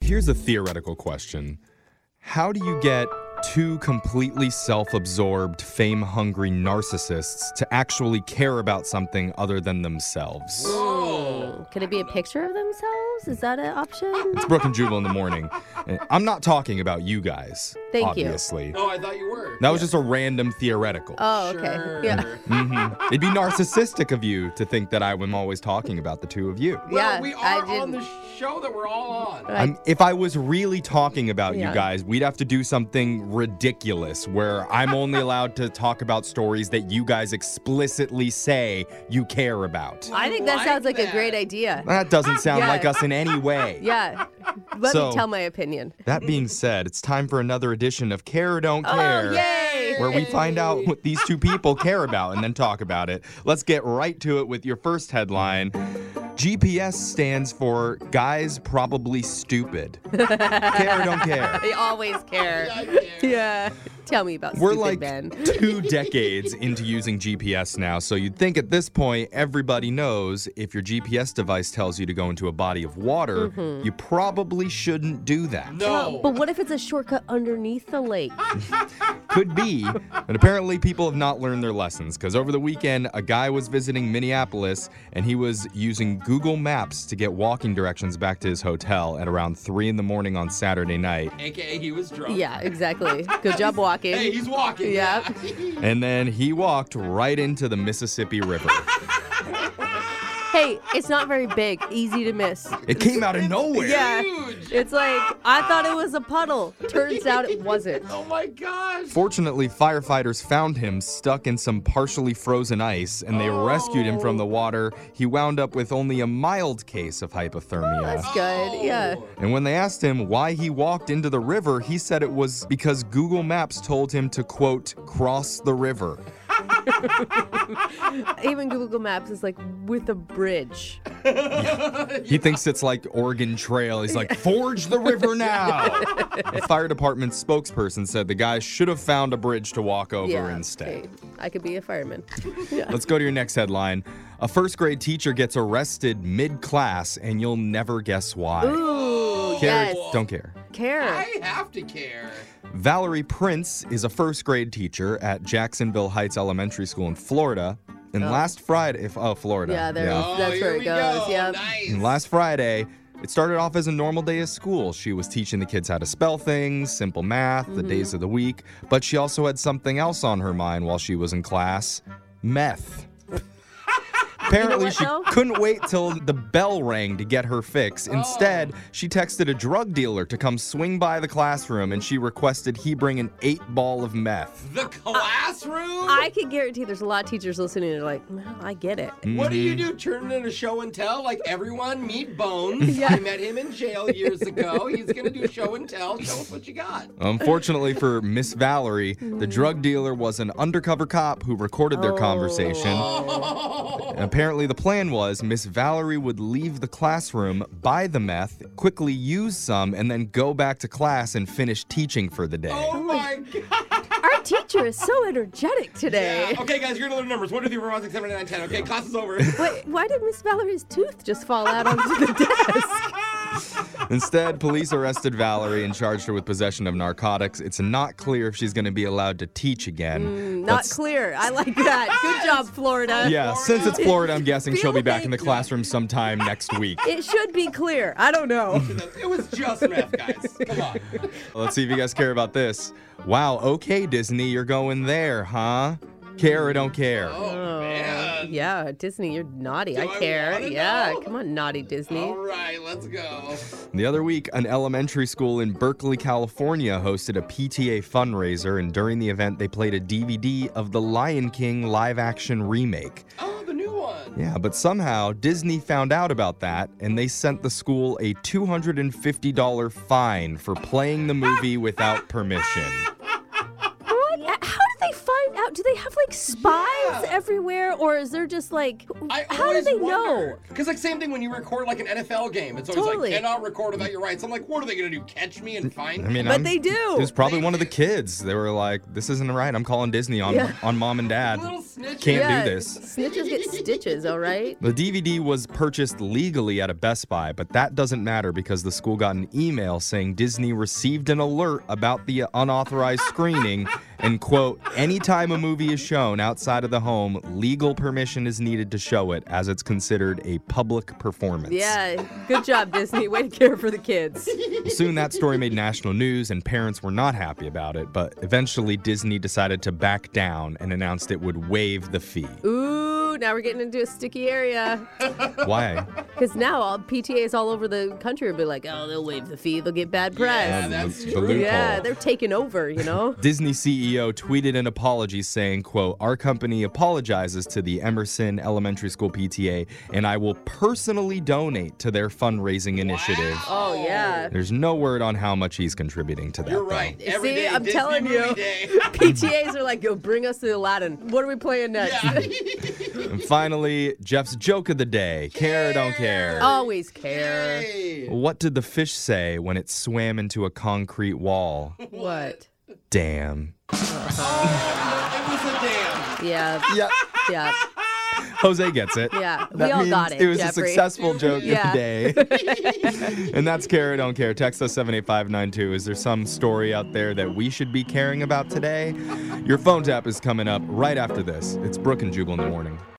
Here's a theoretical question. How do you get two completely self-absorbed, fame-hungry narcissists to actually care about something other than themselves? Could it be a picture of themselves? Is that an option? It's Brooke and Jubal in the morning. I'm not talking about you guys, Thank you. obviously. Oh, I thought you were. That was just a random theoretical. Oh, okay. Sure. Yeah. It'd be narcissistic of you to think that I'm always talking about the two of you. Well, Yeah, we I are on didn't- the show that we're all on. If I was really talking about Yeah. you guys, we'd have to do something ridiculous where I'm only allowed to talk about stories that you guys explicitly say you care about. I think that like sounds like a that. great idea. That doesn't sound Yeah. like us in any way. Yeah. Let So- me tell my opinion. That being said, it's time for another edition of Care or Don't Care. Oh, yay! Where we find out what these two people care about and then talk about it. Let's get right to it with your first headline. GPS stands for Guys Probably Stupid. Care or don't care? They always care. I care. Yeah. Tell me about We're stupid like Ben. 2 decades into using GPS now, so you'd think at this point everybody knows if your GPS device tells you to go into a body of water, you probably shouldn't do that. No. But what if it's a shortcut underneath the lake? Could be, but apparently people have not learned their lessons because over the weekend, a guy was visiting Minneapolis and he was using Google Maps to get walking directions back to his hotel at around 3 in the morning on Saturday night. AKA he was drunk. Yeah, exactly. Good job walking. Hey, he's walking. Yeah. And then he walked right into the Mississippi River. Hey, it's not very big. Easy to miss. It came out of nowhere. Yeah. Huge. It's like, I thought it was a puddle. Turns out it wasn't. Oh my gosh. Fortunately, firefighters found him stuck in some partially frozen ice and they rescued him from the water. He wound up with only a mild case of hypothermia. That's good. Yeah. And when they asked him why he walked into the river, he said it was because Google Maps told him to, quote, cross the river. Even Google Maps is like with a bridge. He thinks it's like Oregon Trail. He's like, forge the river now. The fire department spokesperson said the guy should have found a bridge to walk over Yeah. instead. Okay. I could be a fireman. Let's go to your next headline. A first grade teacher gets arrested mid-class and you'll never guess why. Ooh, Care, yes. don't care. Care. I have to care. Valerie Prince is a first grade teacher at Jacksonville Heights Elementary School in Florida. And last Friday, Florida. Yeah, there Oh, That's here where it we goes, go. yep. Nice. And last Friday, it started off as a normal day at school. She was teaching the kids how to spell things, simple math, the days of the week, but she also had something else on her mind while she was in class, meth. Apparently, what, she though? couldn't wait till the bell rang to get her fix. Instead, she texted a drug dealer to come swing by the classroom and she requested he bring an 8-ball of meth. The classroom? I can guarantee there's a lot of teachers listening and are like, well, I get it. What do you do? Turn it into show and tell? Like everyone, meet Bones. Yeah. I met him in jail years ago. He's going to do show and tell. Show us what you got. Unfortunately for Miss Valerie, the drug dealer was an undercover cop who recorded their conversation. Apparently, the plan was Miss Valerie would leave the classroom, buy the meth, quickly use some, and then go back to class and finish teaching for the day. Oh my God. Our teacher is so energetic today. Okay, guys, here are the numbers. 1, 2, 3, 4, 5, 6, 7, 8, 9, 10. Okay, class is over. Wait, why did Miss Valerie's tooth just fall out onto the desk? Instead, police arrested Valerie and charged her with possession of narcotics. It's not clear if she's going to be allowed to teach again. Not But clear. I like that. Good job, Florida. yeah, since it's Florida, I'm guessing she'll be back in the Feel classroom sometime next week. It should be clear. I don't know. It was just meth, guys. Come on. Let's see if you guys care about this. Wow, okay, Disney, you're going there, huh? Care or don't care? Oh, man. Yeah, Disney, you're naughty. Do I I care. wanna Yeah, know? come on, naughty Disney. All right, let's go. The other week, an elementary school in Berkeley, California hosted a PTA fundraiser, and during the event, they played a DVD of the Lion King live-action remake. Oh, the new one. Yeah, but somehow Disney found out about that, and they sent the school a $250 fine for playing the movie without permission. What? How did they find out? Do they have like like spies everywhere, or is there just like, how do they know? Because like same thing when you record like an NFL game. It's always Totally. like, cannot record without your rights. I'm like, what are they going to do? Catch me and find me? But they do. It was probably one of the kids. They were like, this isn't right. I'm calling Disney on mom and dad. Little snitches. Can't do this. Snitches get stitches, all right? The DVD was purchased legally at a Best Buy, but that doesn't matter because the school got an email saying Disney received an alert about the unauthorized screening and, quote, anytime a movie is shown outside of the home, legal permission is needed to show it as it's considered a public performance. Yeah, good job, Disney. Way to care for the kids. Soon that story made national news and parents were not happy about it, but eventually Disney decided to back down and announced it would waive the fee. Ooh, now we're getting into a sticky area. Why? Because now all PTAs all over the country will be like, oh, they'll waive the fee. They'll get bad press. Yeah, that's the true. loophole. Yeah, they're taking over, you know? Disney CEO tweeted an apology saying, quote, our company apologizes to the Emerson Elementary School PTA and I will personally donate to their fundraising initiative. Oh, yeah. There's no word on how much he's contributing to that. You're though. right. See, Every day, I'm Disney telling movie you. day. PTAs are like, yo, bring us the Aladdin. What are we playing next? And finally, Jeff's joke of the day, care or don't care. Always care. Hey. What did the fish say when it swam into a concrete wall? What? Damn. Oh, it was a damn. Yeah. Yeah. Yeah. Jose gets it. Yeah. That We all means got it, It was Jeffrey. a successful joke Yeah. of the day. And that's Care or Don't Care. Text us 78592. Is there some story out there that we should be caring about today? Your phone tap is coming up right after this. It's Brooke and Jubal in the morning.